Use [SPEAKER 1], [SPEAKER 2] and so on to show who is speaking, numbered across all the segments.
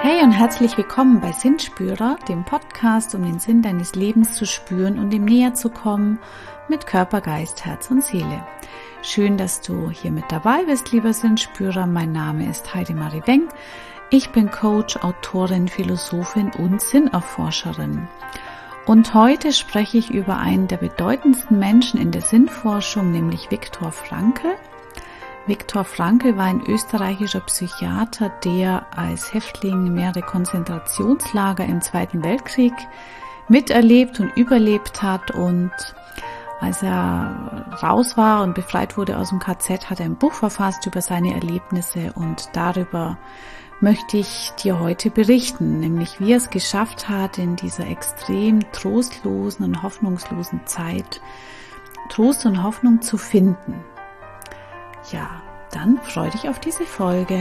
[SPEAKER 1] Hey und herzlich willkommen bei Sinnspürer, dem Podcast, um den Sinn deines Lebens zu spüren und ihm näher zu kommen mit Körper, Geist, Herz und Seele. Schön, dass du hier mit dabei bist, lieber Sinnspürer. Mein Name ist Heidemarie Denk. Ich bin Coach, Autorin, Philosophin und Sinnerforscherin. Und heute spreche ich über einen der bedeutendsten Menschen in der Sinnforschung, nämlich Viktor Frankl. Viktor Frankl war ein österreichischer Psychiater, der als Häftling mehrere Konzentrationslager im Zweiten Weltkrieg miterlebt und überlebt hat. Und als er raus war und befreit wurde aus dem KZ, hat er ein Buch verfasst über seine Erlebnisse, und darüber möchte ich dir heute berichten, nämlich wie er es geschafft hat, in dieser extrem trostlosen und hoffnungslosen Zeit Trost und Hoffnung zu finden. Ja, dann freu dich auf diese Folge.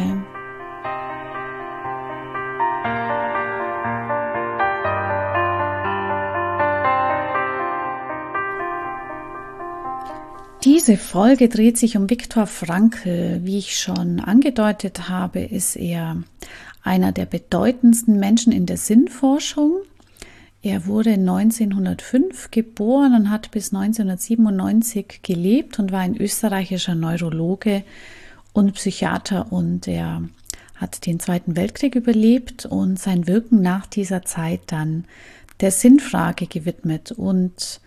[SPEAKER 1] Diese Folge dreht sich um Viktor Frankl. Wie ich schon angedeutet habe, ist er einer der bedeutendsten Menschen in der Sinnforschung. Er wurde 1905 geboren und hat bis 1997 gelebt und war ein österreichischer Neurologe und Psychiater, und er hat den Zweiten Weltkrieg überlebt und sein Wirken nach dieser Zeit dann der Sinnfrage gewidmet. Und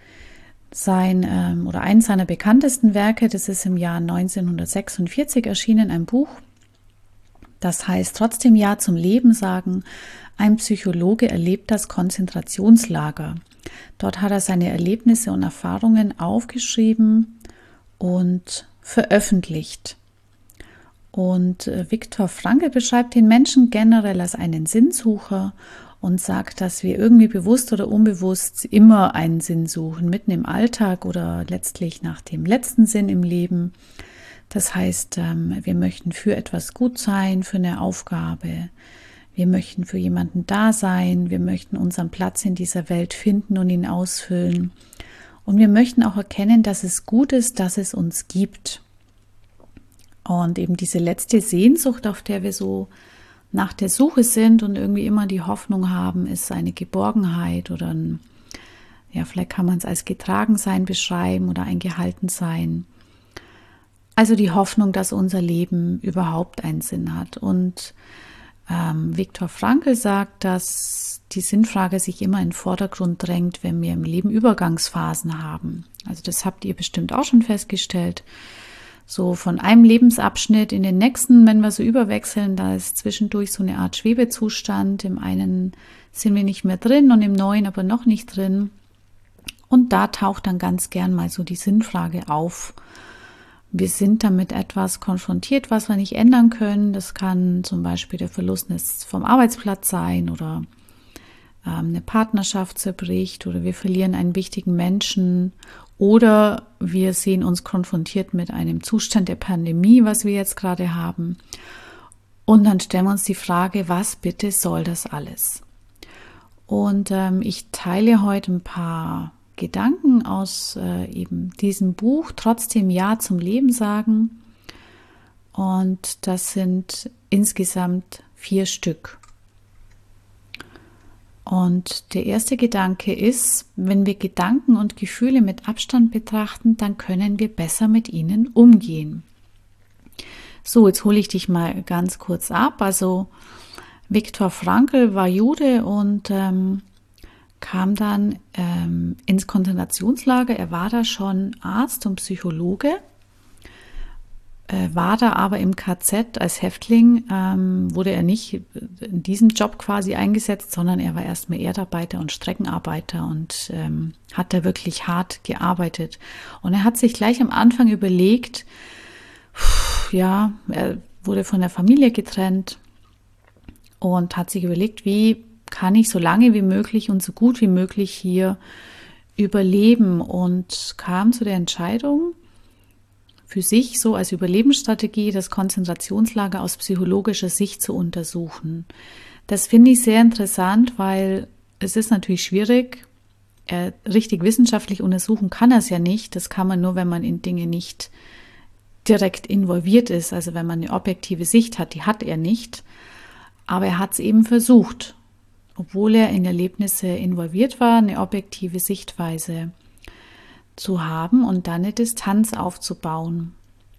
[SPEAKER 1] eines seiner bekanntesten Werke, das ist im Jahr 1946 erschienen, ein Buch, das heißt Trotzdem Ja zum Leben sagen. Ein Psychologe erlebt das Konzentrationslager. Dort hat er seine Erlebnisse und Erfahrungen aufgeschrieben und veröffentlicht. Und Viktor Frankl beschreibt den Menschen generell als einen Sinnsucher und sagt, dass wir irgendwie bewusst oder unbewusst immer einen Sinn suchen, mitten im Alltag oder letztlich nach dem letzten Sinn im Leben. Das heißt, wir möchten für etwas gut sein, für eine Aufgabe. Wir möchten für jemanden da sein, wir möchten unseren Platz in dieser Welt finden und ihn ausfüllen. Und wir möchten auch erkennen, dass es gut ist, dass es uns gibt. Und eben diese letzte Sehnsucht, auf der wir so nach der Suche sind und irgendwie immer die Hoffnung haben, ist eine Geborgenheit oder vielleicht kann man es als Getragensein beschreiben oder ein Gehaltensein. Also die Hoffnung, dass unser Leben überhaupt einen Sinn hat. Und Viktor Frankl sagt, dass die Sinnfrage sich immer in den Vordergrund drängt, wenn wir im Leben Übergangsphasen haben. Also das habt ihr bestimmt auch schon festgestellt. So von einem Lebensabschnitt in den nächsten, wenn wir so überwechseln, da ist zwischendurch so eine Art Schwebezustand. Im einen sind wir nicht mehr drin und im neuen aber noch nicht drin. Und da taucht dann ganz gern mal so die Sinnfrage auf. Wir sind damit etwas konfrontiert, was wir nicht ändern können. Das kann zum Beispiel der Verlust vom Arbeitsplatz sein oder eine Partnerschaft zerbricht oder wir verlieren einen wichtigen Menschen oder wir sehen uns konfrontiert mit einem Zustand der Pandemie, was wir jetzt gerade haben. Und dann stellen wir uns die Frage, was bitte soll das alles? Und ich teile heute ein paar Gedanken aus eben diesem Buch, Trotzdem Ja zum Leben sagen. Und das sind insgesamt 4 Stück. Und der erste Gedanke ist, wenn wir Gedanken und Gefühle mit Abstand betrachten, dann können wir besser mit ihnen umgehen. So, jetzt hole ich dich mal ganz kurz ab. Also Viktor Frankl war Jude und kam dann ins Konzentrationslager. Er war da schon Arzt und Psychologe, war da aber im KZ als Häftling, wurde er nicht in diesem Job quasi eingesetzt, sondern er war erstmal Erdarbeiter und Streckenarbeiter und hat da wirklich hart gearbeitet. Und er hat sich gleich am Anfang überlegt, er wurde von der Familie getrennt und hat sich überlegt, wie kann ich so lange wie möglich und so gut wie möglich hier überleben, und kam zu der Entscheidung, für sich so als Überlebensstrategie das Konzentrationslager aus psychologischer Sicht zu untersuchen. Das finde ich sehr interessant, weil es ist natürlich schwierig, richtig wissenschaftlich untersuchen kann er es ja nicht. Das kann man nur, wenn man in Dinge nicht direkt involviert ist, also wenn man eine objektive Sicht hat, die hat er nicht. Aber er hat es eben versucht, obwohl er in Erlebnisse involviert war, eine objektive Sichtweise zu haben und dann eine Distanz aufzubauen.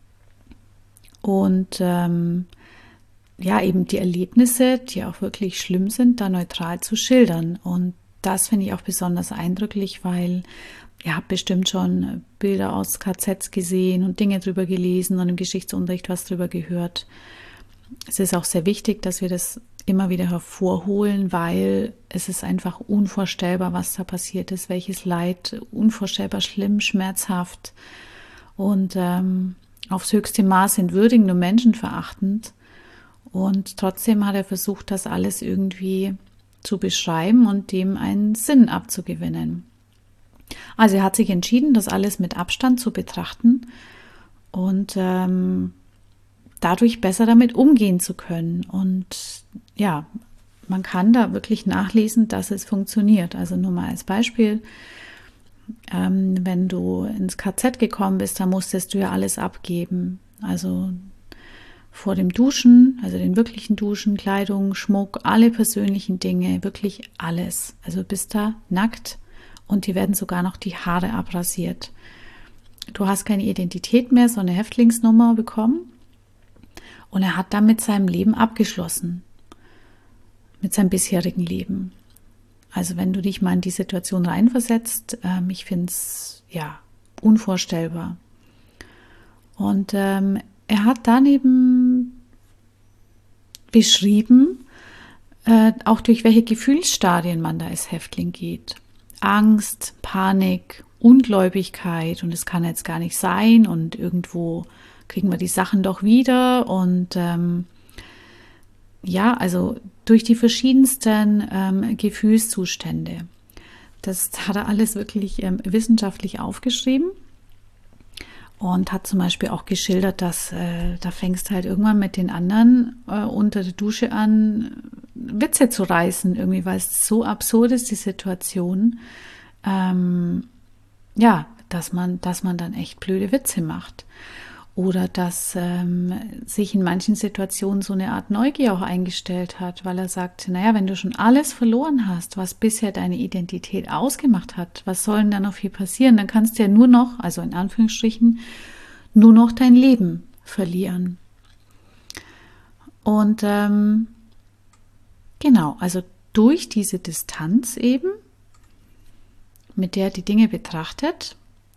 [SPEAKER 1] Und ja, eben die Erlebnisse, die auch wirklich schlimm sind, da neutral zu schildern. Und das finde ich auch besonders eindrücklich, weil ihr habt bestimmt schon Bilder aus KZs gesehen und Dinge drüber gelesen und im Geschichtsunterricht was drüber gehört. Es ist auch sehr wichtig, dass wir das immer wieder hervorholen, weil es ist einfach unvorstellbar, was da passiert ist, welches Leid, unvorstellbar schlimm, schmerzhaft und aufs höchste Maß entwürdigend und menschenverachtend. Und trotzdem hat er versucht, das alles irgendwie zu beschreiben und dem einen Sinn abzugewinnen. Also er hat sich entschieden, das alles mit Abstand zu betrachten und dadurch besser damit umgehen zu können. Und ja, man kann da wirklich nachlesen, dass es funktioniert. Also nur mal als Beispiel, wenn du ins KZ gekommen bist, dann musstest du ja alles abgeben. Also vor dem Duschen, also den wirklichen Duschen, Kleidung, Schmuck, alle persönlichen Dinge, wirklich alles. Also bist da nackt und dir werden sogar noch die Haare abrasiert. Du hast keine Identität mehr, so eine Häftlingsnummer bekommen. Und er hat damit sein Leben abgeschlossen, mit seinem bisherigen Leben. Also wenn du dich mal in die Situation reinversetzt, ich finde es ja unvorstellbar. Und er hat dann eben beschrieben, auch durch welche Gefühlsstadien man da als Häftling geht. Angst, Panik, Ungläubigkeit und es kann jetzt gar nicht sein und irgendwo kriegen wir die Sachen doch wieder und ja, also durch die verschiedensten Gefühlszustände. Das hat er alles wirklich wissenschaftlich aufgeschrieben. Und hat zum Beispiel auch geschildert, dass da fängst halt irgendwann mit den anderen unter der Dusche an, Witze zu reißen, irgendwie, weil es so absurd ist, die Situation, ja, dass man dann echt blöde Witze macht. Oder dass sich in manchen Situationen so eine Art Neugier auch eingestellt hat, weil er sagt, naja, wenn du schon alles verloren hast, was bisher deine Identität ausgemacht hat, was soll denn da noch viel passieren? Dann kannst du ja nur noch, also in Anführungsstrichen, nur noch dein Leben verlieren. Und genau, also durch diese Distanz eben, mit der er die Dinge betrachtet,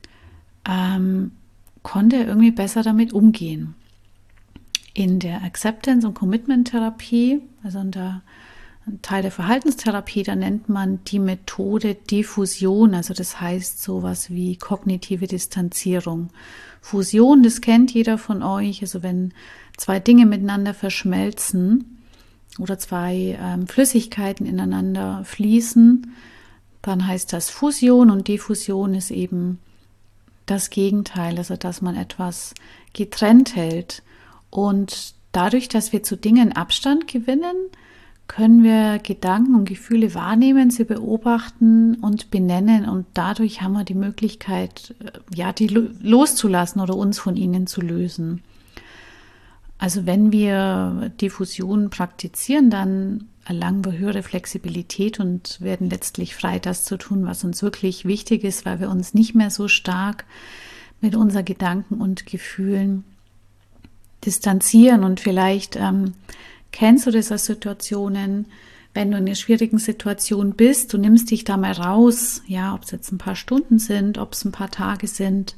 [SPEAKER 1] konnte er irgendwie besser damit umgehen. In der Acceptance- und Commitment-Therapie, also ein Teil der Verhaltenstherapie, da nennt man die Methode Diffusion, also das heißt sowas wie kognitive Distanzierung. Fusion, das kennt jeder von euch, also wenn zwei Dinge miteinander verschmelzen oder zwei Flüssigkeiten ineinander fließen, dann heißt das Fusion und Diffusion ist eben das Gegenteil, also dass man etwas getrennt hält. Und dadurch, dass wir zu Dingen Abstand gewinnen, können wir Gedanken und Gefühle wahrnehmen, sie beobachten und benennen. Und dadurch haben wir die Möglichkeit, ja, die loszulassen oder uns von ihnen zu lösen. Also wenn wir Diffusion praktizieren, dann erlangen wir höhere Flexibilität und werden letztlich frei, das zu tun, was uns wirklich wichtig ist, weil wir uns nicht mehr so stark mit unseren Gedanken und Gefühlen distanzieren. Und vielleicht kennst du das aus Situationen, wenn du in einer schwierigen Situation bist, du nimmst dich da mal raus, ja, ob es jetzt ein paar Stunden sind, ob es ein paar Tage sind,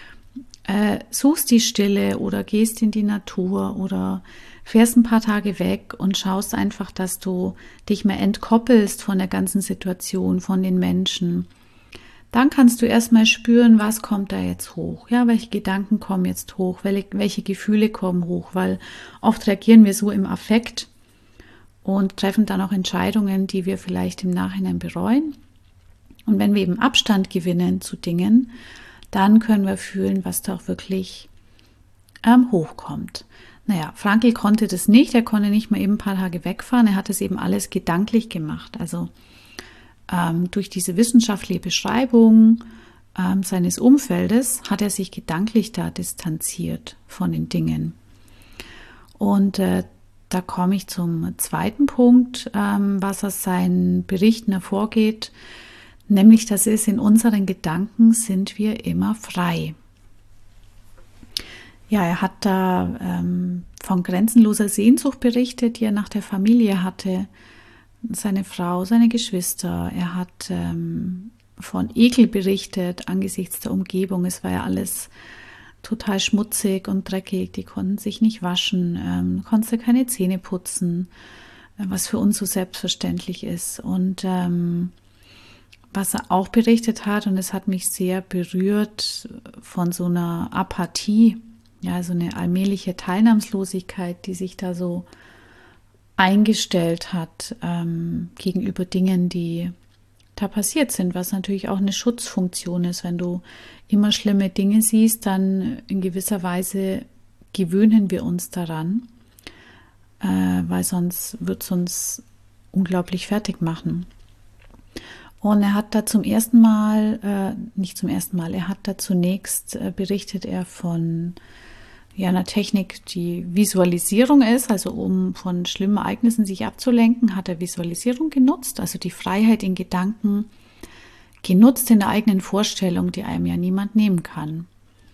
[SPEAKER 1] suchst die Stille oder gehst in die Natur oder fährst ein paar Tage weg und schaust einfach, dass du dich mehr entkoppelst von der ganzen Situation, von den Menschen. Dann kannst du erstmal spüren, was kommt da jetzt hoch. Ja, welche Gedanken kommen jetzt hoch, welche Gefühle kommen hoch, weil oft reagieren wir so im Affekt und treffen dann auch Entscheidungen, die wir vielleicht im Nachhinein bereuen. Und wenn wir eben Abstand gewinnen zu Dingen, dann können wir fühlen, was da auch wirklich hochkommt. Naja, Frankl konnte das nicht, er konnte nicht mal eben ein paar Tage wegfahren, er hat es eben alles gedanklich gemacht. Also durch diese wissenschaftliche Beschreibung seines Umfeldes hat er sich gedanklich da distanziert von den Dingen. Und da komme ich zum zweiten Punkt, was aus seinen Berichten hervorgeht, nämlich das ist, in unseren Gedanken sind wir immer frei. Ja, er hat da von grenzenloser Sehnsucht berichtet, die er nach der Familie hatte, seine Frau, seine Geschwister. Er hat von Ekel berichtet angesichts der Umgebung. Es war ja alles total schmutzig und dreckig. Die konnten sich nicht waschen, konnten keine Zähne putzen, was für uns so selbstverständlich ist. Und was er auch berichtet hat, und es hat mich sehr berührt, von so einer Apathie, ja, so eine allmähliche Teilnahmslosigkeit, die sich da so eingestellt hat gegenüber Dingen, die da passiert sind, was natürlich auch eine Schutzfunktion ist. Wenn du immer schlimme Dinge siehst, dann in gewisser Weise gewöhnen wir uns daran, weil sonst wird es uns unglaublich fertig machen. Und er hat da zum ersten Mal, nicht zum ersten Mal, er hat da zunächst berichtet er von einer Technik, die Visualisierung ist, also um von schlimmen Ereignissen sich abzulenken, hat er Visualisierung genutzt, also die Freiheit in Gedanken genutzt in der eigenen Vorstellung, die einem ja niemand nehmen kann.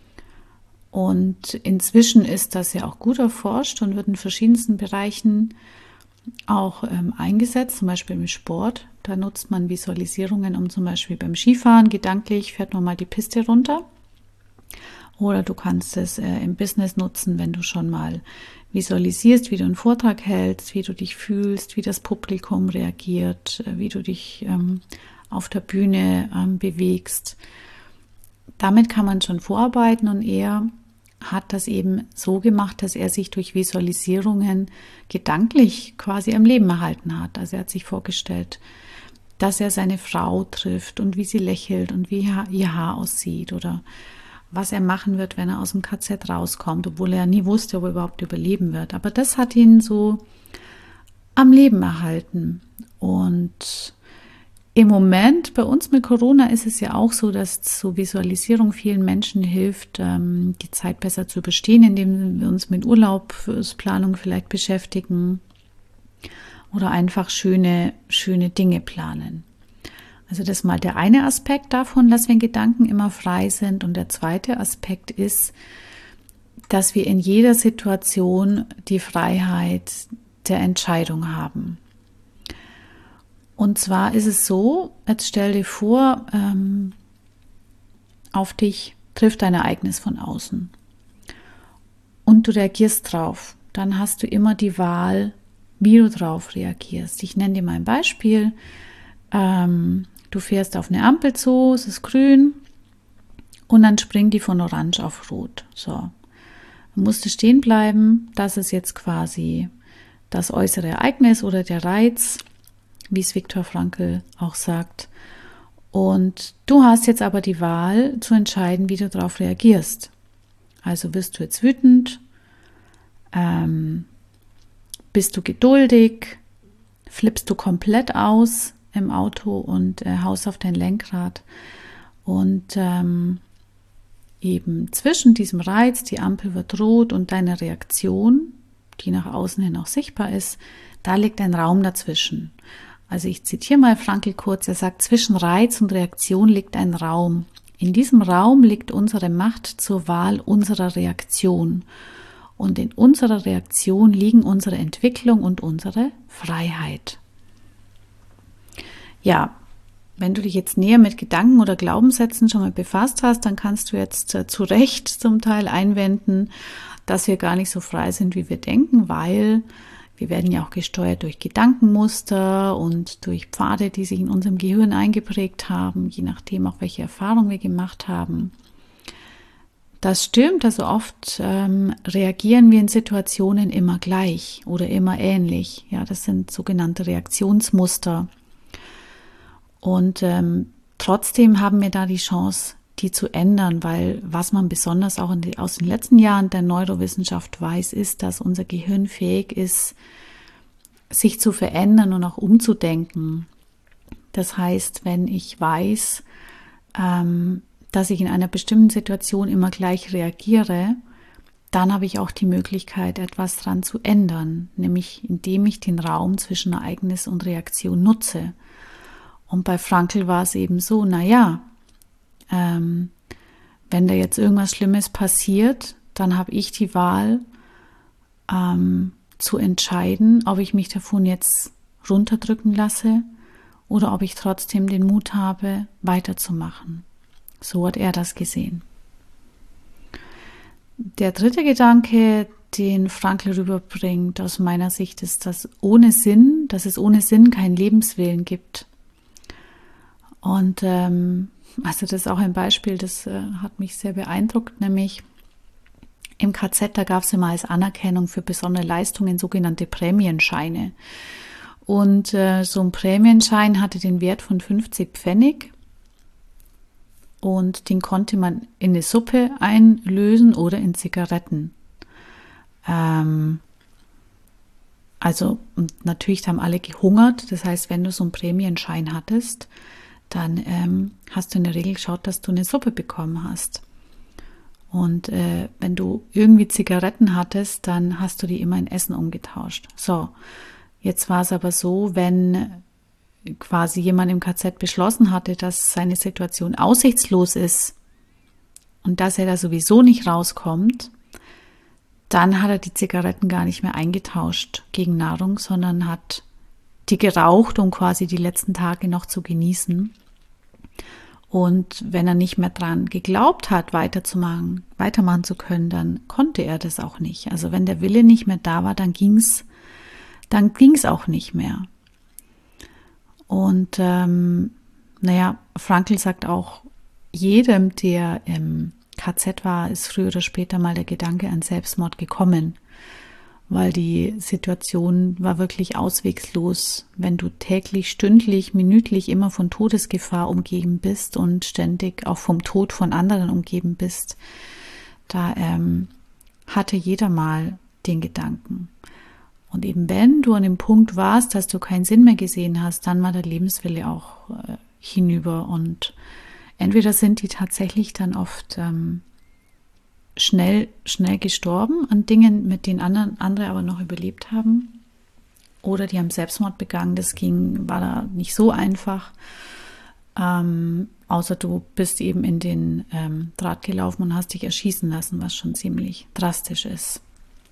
[SPEAKER 1] Und inzwischen ist das ja auch gut erforscht und wird in verschiedensten Bereichen auch eingesetzt, zum Beispiel im Sport. Da nutzt man Visualisierungen, um zum Beispiel beim Skifahren gedanklich fährt man mal die Piste runter. Oder du kannst es im Business nutzen, wenn du schon mal visualisierst, wie du einen Vortrag hältst, wie du dich fühlst, wie das Publikum reagiert, wie du dich auf der Bühne bewegst. Damit kann man schon vorarbeiten und er hat das eben so gemacht, dass er sich durch Visualisierungen gedanklich quasi am Leben erhalten hat. Also er hat sich vorgestellt, dass er seine Frau trifft und wie sie lächelt und wie ihr Haar aussieht oder was er machen wird, wenn er aus dem KZ rauskommt, obwohl er nie wusste, ob er überhaupt überleben wird. Aber das hat ihn so am Leben erhalten. Und im Moment, bei uns mit Corona, ist es ja auch so, dass so Visualisierung vielen Menschen hilft, die Zeit besser zu überstehen, indem wir uns mit Urlaubsplanung vielleicht beschäftigen oder einfach schöne Dinge planen. Also das ist mal der eine Aspekt davon, dass wir in Gedanken immer frei sind. Und der zweite Aspekt ist, dass wir in jeder Situation die Freiheit der Entscheidung haben. Und zwar ist es so, jetzt stell dir vor, auf dich trifft ein Ereignis von außen und du reagierst drauf. Dann hast du immer die Wahl, wie du drauf reagierst. Ich nenne dir mal ein Beispiel. Du fährst auf eine Ampel zu, es ist grün und dann springt die von orange auf rot. So, du musst stehen bleiben. Das ist jetzt quasi das äußere Ereignis oder der Reiz, wie es Viktor Frankl auch sagt. Und du hast jetzt aber die Wahl zu entscheiden, wie du darauf reagierst. Also wirst du jetzt wütend, bist du geduldig, flippst du komplett aus im Auto und haust auf dein Lenkrad. Und eben zwischen diesem Reiz, die Ampel wird rot und deiner Reaktion, die nach außen hin auch sichtbar ist, da liegt ein Raum dazwischen. Also ich zitiere mal Frankl kurz, er sagt, zwischen Reiz und Reaktion liegt ein Raum. In diesem Raum liegt unsere Macht zur Wahl unserer Reaktion. Und in unserer Reaktion liegen unsere Entwicklung und unsere Freiheit. Ja, wenn du dich jetzt näher mit Gedanken oder Glaubenssätzen schon mal befasst hast, dann kannst du jetzt zu Recht zum Teil einwenden, dass wir gar nicht so frei sind, wie wir denken, weil wir werden ja auch gesteuert durch Gedankenmuster und durch Pfade, die sich in unserem Gehirn eingeprägt haben, je nachdem auch welche Erfahrungen wir gemacht haben. Das stimmt, also oft reagieren wir in Situationen immer gleich oder immer ähnlich. Ja, das sind sogenannte Reaktionsmuster. Und trotzdem haben wir da die Chance, die zu ändern, weil was man besonders auch aus den letzten Jahren der Neurowissenschaft weiß, ist, dass unser Gehirn fähig ist, sich zu verändern und auch umzudenken. Das heißt, wenn ich weiß, dass ich in einer bestimmten Situation immer gleich reagiere, dann habe ich auch die Möglichkeit, etwas dran zu ändern, nämlich indem ich den Raum zwischen Ereignis und Reaktion nutze. Und bei Frankl war es eben so, naja, wenn da jetzt irgendwas Schlimmes passiert, dann habe ich die Wahl, zu entscheiden, ob ich mich davon jetzt runterdrücken lasse oder ob ich trotzdem den Mut habe, weiterzumachen. So hat er das gesehen. Der dritte Gedanke, den Frankl rüberbringt, aus meiner Sicht, ist, dass es ohne Sinn keinen Lebenswillen gibt. Und also das ist auch ein Beispiel, das hat mich sehr beeindruckt, nämlich im KZ, da gab es immer als Anerkennung für besondere Leistungen sogenannte Prämienscheine. Und so ein Prämienschein hatte den Wert von 50 Pfennig und den konnte man in eine Suppe einlösen oder in Zigaretten. Also und natürlich haben alle gehungert. Das heißt, wenn du so einen Prämienschein hattest, dann hast du in der Regel geschaut, dass du eine Suppe bekommen hast. Und wenn du irgendwie Zigaretten hattest, dann hast du die immer in Essen umgetauscht. So, jetzt war es aber so, wenn quasi jemand im KZ beschlossen hatte, dass seine Situation aussichtslos ist und dass er da sowieso nicht rauskommt, dann hat er die Zigaretten gar nicht mehr eingetauscht gegen Nahrung, sondern hat die geraucht, um quasi die letzten Tage noch zu genießen. Und wenn er nicht mehr dran geglaubt hat, weitermachen zu können, dann konnte er das auch nicht. Also wenn der Wille nicht mehr da war, dann ging's auch nicht mehr. Und Frankl sagt auch, jedem, der im KZ war, ist früher oder später mal der Gedanke an Selbstmord gekommen, weil die Situation war wirklich auswegslos, wenn du täglich, stündlich, minütlich immer von Todesgefahr umgeben bist und ständig auch vom Tod von anderen umgeben bist. Da hatte jeder mal den Gedanken. Und eben wenn du an dem Punkt warst, dass du keinen Sinn mehr gesehen hast, dann war der Lebenswille auch hinüber. Und entweder sind die tatsächlich dann oft schnell gestorben an Dingen, mit denen andere aber noch überlebt haben. Oder die haben Selbstmord begangen. War da nicht so einfach. Außer du bist eben in den Draht gelaufen und hast dich erschießen lassen, was schon ziemlich drastisch ist.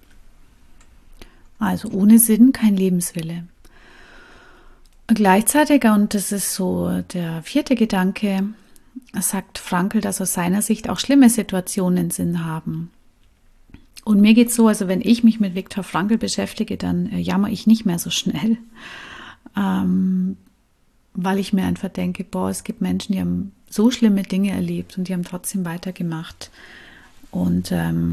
[SPEAKER 1] Also ohne Sinn kein Lebenswille. Gleichzeitig, und das ist so der vierte Gedanke, sagt Frankl, dass aus seiner Sicht auch schlimme Situationen Sinn haben. Und mir geht es so, also wenn ich mich mit Viktor Frankl beschäftige, dann jammer ich nicht mehr so schnell, weil ich mir einfach denke, es gibt Menschen, die haben so schlimme Dinge erlebt und die haben trotzdem weitergemacht. Und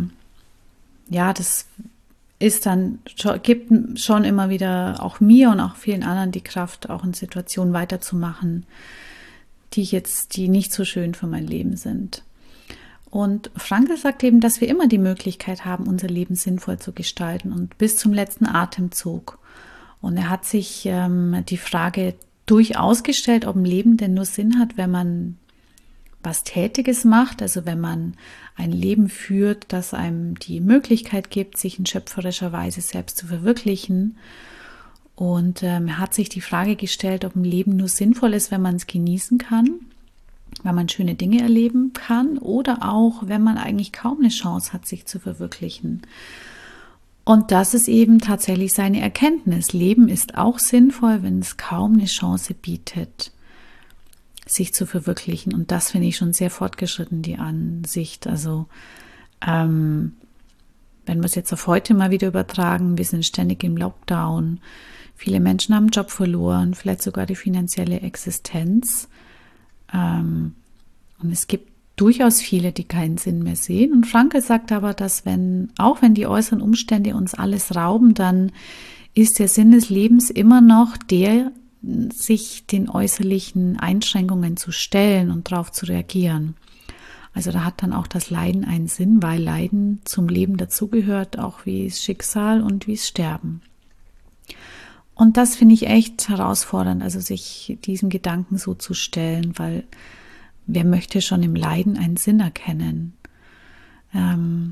[SPEAKER 1] das ist dann, gibt schon immer wieder auch mir und auch vielen anderen die Kraft, auch in Situationen weiterzumachen, die nicht so schön für mein Leben sind. Und Frankl sagt eben, dass wir immer die Möglichkeit haben, unser Leben sinnvoll zu gestalten und bis zum letzten Atemzug. Und er hat sich die Frage durchaus gestellt, ob ein Leben denn nur Sinn hat, wenn man was Tätiges macht, also wenn man ein Leben führt, das einem die Möglichkeit gibt, sich in schöpferischer Weise selbst zu verwirklichen. Und er hat sich die Frage gestellt, ob ein Leben nur sinnvoll ist, wenn man es genießen kann, wenn man schöne Dinge erleben kann oder auch, wenn man eigentlich kaum eine Chance hat, sich zu verwirklichen. Und das ist eben tatsächlich seine Erkenntnis. Leben ist auch sinnvoll, wenn es kaum eine Chance bietet, sich zu verwirklichen. Und das finde ich schon sehr fortgeschritten, die Ansicht. Also wenn wir es jetzt auf heute mal wieder übertragen, wir sind ständig im Lockdown, viele Menschen haben den Job verloren, vielleicht sogar die finanzielle Existenz. Und es gibt durchaus viele, die keinen Sinn mehr sehen. Und Frankl sagt aber, dass auch wenn die äußeren Umstände uns alles rauben, dann ist der Sinn des Lebens immer noch der, sich den äußerlichen Einschränkungen zu stellen und darauf zu reagieren. Also da hat dann auch das Leiden einen Sinn, weil Leiden zum Leben dazugehört, auch wie das Schicksal und wie das Sterben. Und das finde ich echt herausfordernd, also sich diesem Gedanken so zu stellen, weil wer möchte schon im Leiden einen Sinn erkennen?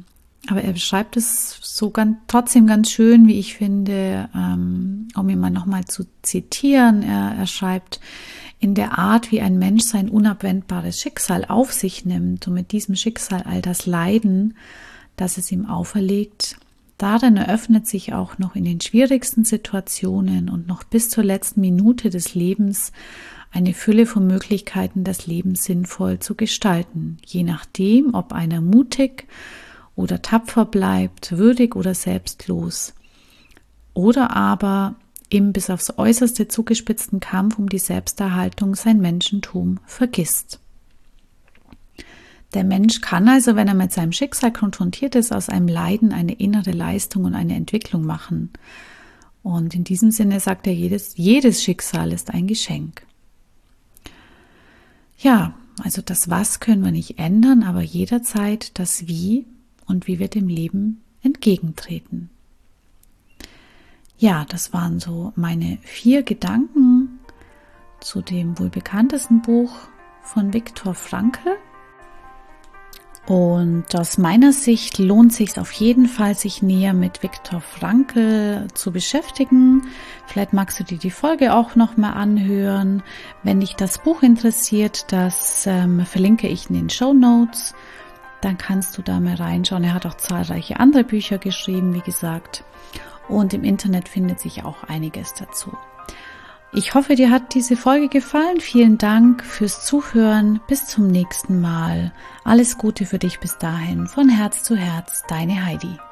[SPEAKER 1] Aber er beschreibt es so trotzdem ganz schön, wie ich finde, um ihn mal nochmal zu zitieren. Er schreibt, in der Art, wie ein Mensch sein unabwendbares Schicksal auf sich nimmt und mit diesem Schicksal all das Leiden, das es ihm auferlegt, darin eröffnet sich auch noch in den schwierigsten Situationen und noch bis zur letzten Minute des Lebens eine Fülle von Möglichkeiten, das Leben sinnvoll zu gestalten, je nachdem, ob einer mutig oder tapfer bleibt, würdig oder selbstlos, oder aber im bis aufs Äußerste zugespitzten Kampf um die Selbsterhaltung sein Menschentum vergisst. Der Mensch kann also, wenn er mit seinem Schicksal konfrontiert ist, aus einem Leiden eine innere Leistung und eine Entwicklung machen. Und in diesem Sinne sagt er, jedes Schicksal ist ein Geschenk. Ja, also das Was können wir nicht ändern, aber jederzeit das Wie und wie wir dem Leben entgegentreten. Ja, das waren so meine 4 Gedanken zu dem wohl bekanntesten Buch von Viktor Frankl. Und aus meiner Sicht lohnt es sich auf jeden Fall, sich näher mit Viktor Frankl zu beschäftigen. Vielleicht magst du dir die Folge auch nochmal anhören. Wenn dich das Buch interessiert, das verlinke ich in den Shownotes. Dann kannst du da mal reinschauen. Er hat auch zahlreiche andere Bücher geschrieben, wie gesagt. Und im Internet findet sich auch einiges dazu. Ich hoffe, dir hat diese Folge gefallen. Vielen Dank fürs Zuhören. Bis zum nächsten Mal. Alles Gute für dich bis dahin. Von Herz zu Herz, deine Heidi.